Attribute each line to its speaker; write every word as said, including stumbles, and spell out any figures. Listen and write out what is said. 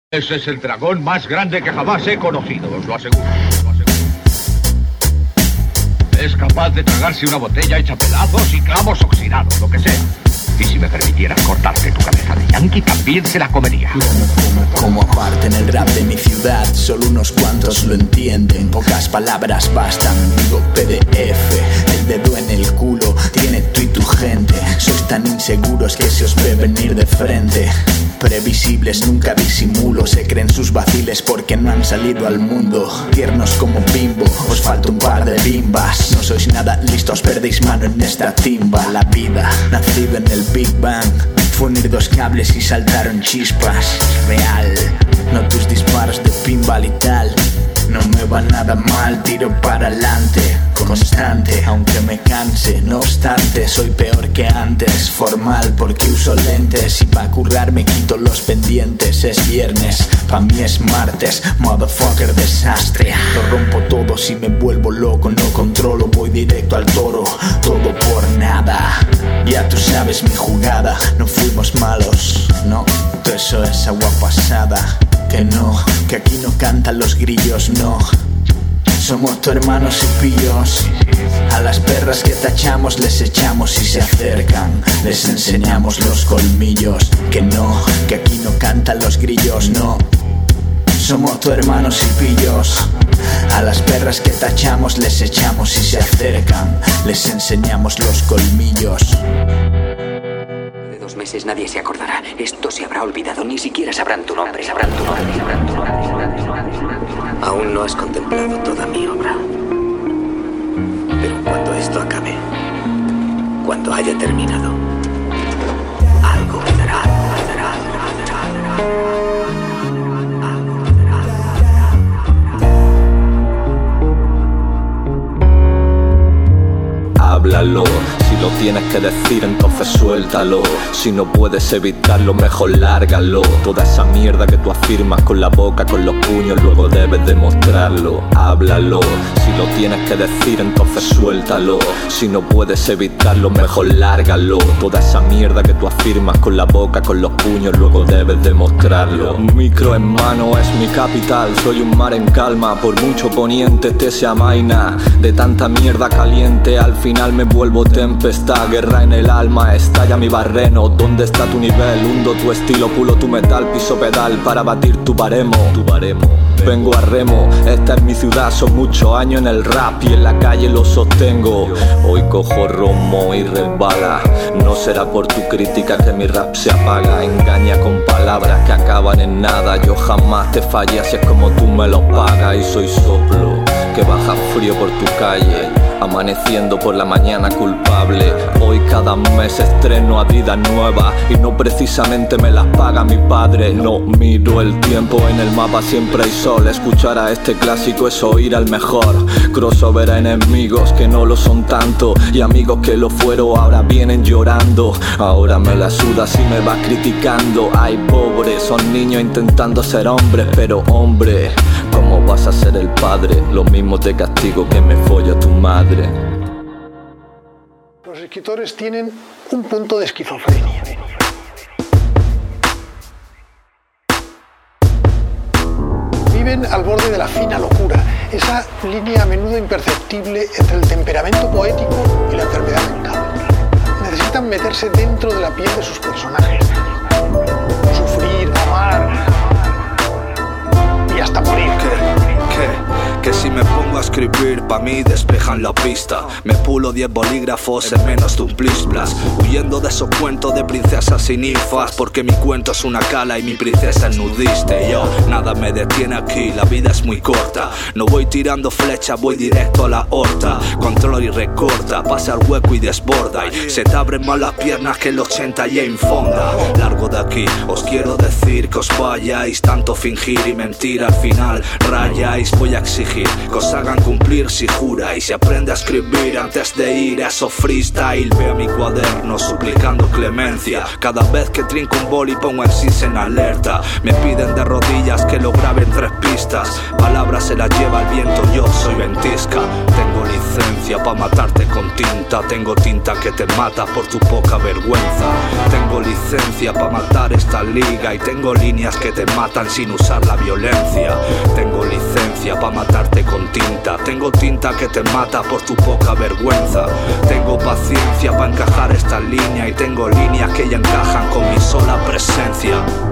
Speaker 1: Ese es el dragón más grande que jamás he conocido, os lo aseguro, os lo aseguro. Es capaz de tragarse una botella hecha pedazos y clavos oxidados, lo que sea. Y si me permitieran cortarte tu cabeza de yankee, también se la comería.
Speaker 2: Como aparte en el rap de mi ciudad, solo unos cuantos lo entienden. Pocas palabras bastan, digo P D F. El dedo en el culo tiene tú y tu gente. Sois tan inseguros que se os ve venir de frente. Previsibles, nunca disimulo. Se creen sus vaciles porque no han salido al mundo. Tiernos como Bimbo, os falta un par de bimbas. No sois nada listos, perdéis mano en esta timba. La vida, nacido en el Big Bang, fue unir dos cables y saltaron chispas. Real, no tus disparos de pinball y tal. No me va nada mal, tiro para adelante, constante, aunque me canse. No obstante, soy peor que antes. Formal porque uso lentes y pa' currar me quito los pendientes. Es viernes, pa' mí es martes, motherfucker desastre. Lo rompo todo si me vuelvo loco, no controlo, voy directo al toro. Todo por nada, ya tú sabes mi jugada. No fuimos malos, no, todo eso es agua pasada. Que no, que aquí no cantan los grillos, no. Somos tu hermanos y pillos. A las perras que tachamos les echamos y se acercan. Les enseñamos los colmillos. Que no, que aquí no cantan los grillos, no. Somos tu hermanos y pillos. A las perras que tachamos les echamos y se acercan. Les enseñamos los colmillos.
Speaker 3: Dos meses nadie se acordará. Esto se habrá olvidado. Ni siquiera sabrán tu nombre. Sabrán tu nombre. Sabrán tu nombre. Aún no has contemplado toda mi obra. Pero cuando esto acabe, cuando haya terminado, algo vendrá. Vendrá, vendrá, vendrá. Algo vendrá.
Speaker 4: Háblalo. Si lo tienes que decir, entonces suéltalo. Si no puedes evitarlo, mejor lárgalo. Toda esa mierda que tú afirmas con la boca, con los puños, luego debes demostrarlo. Háblalo. Si lo tienes que decir, entonces suéltalo. Si no puedes evitarlo, mejor lárgalo. Toda esa mierda que tú afirmas con la boca, con los puños, luego debes demostrarlo. Un micro en mano es mi capital. Soy un mar en calma, por mucho poniente te se amaina. De tanta mierda caliente, al final me vuelvo tempestad. Guerra en el alma, estalla mi barreno. ¿Dónde está tu nivel? Hundo tu estilo, pulo tu metal, piso pedal para batir tu baremo. Tu baremo. Vengo a remo, esta es mi ciudad, son muchos años en el rap y en la calle lo sostengo. Hoy cojo romo y resbala. No será por tu crítica que mi rap se apaga. Engaña con palabras que acaban en nada. Yo jamás te fallé, así es como tú me lo pagas. Y soy soplo que baja frío por tu calle, amaneciendo por la mañana culpable. Hoy cada mes estreno Adidas nueva y no precisamente me las paga mi padre. No miro el tiempo en el mapa, siempre hay sol. Escuchar a este clásico es oír al mejor. Crossover a enemigos que no lo son tanto y amigos que lo fueron ahora vienen llorando. Ahora me la sudas y me vas criticando. Ay pobre, son niños intentando ser hombres, pero hombre, ¿cómo vas a ser el padre? Lo mismo te castigo que me follo a tu madre.
Speaker 5: Los escritores tienen un punto de esquizofrenia. Viven al borde de la fina locura, esa línea a menudo imperceptible entre el temperamento poético y la enfermedad mental. Necesitan meterse dentro de la piel de sus personajes, sufrir, amar y hasta morir.
Speaker 6: ¿Qué? Que si me pongo a escribir, pa' mí despejan la pista. Me pulo diez bolígrafos en menos de un plis plas, huyendo de esos cuentos de princesas y ninfas, porque mi cuento es una cala y mi princesa es nudista. Y yo, nada me detiene aquí, la vida es muy corta. No voy tirando flechas, voy directo a la horta. Controlo y recorta, pasa al hueco y desborda, y se te abren más las piernas que el ochenta y en fonda. Largo de aquí, os quiero decir que os vayáis. Tanto fingir y mentir al final rayáis. Voy a exigir que os hagan cumplir mentir si jura y se aprende a escribir antes de ir a eso freestyle. Veo mi cuaderno suplicando clemencia. Cada vez que trinco un boli pongo el sis en alerta. Me piden de rodillas que lo grabe en tres pistas. Palabras se las lleva el viento, yo soy ventisca. Tengo licencia pa' matarte con tinta. Tengo tinta que te mata por tu poca vergüenza. Tengo licencia pa' matar esta liga. Y tengo líneas que te matan sin usar la violencia. Tengo licencia pa' matarte con tinta. Tengo tinta que te mata por tu poca vergüenza. Tengo paciencia pa' encajar esta línea. Y tengo líneas que ya encajan con mi sola presencia.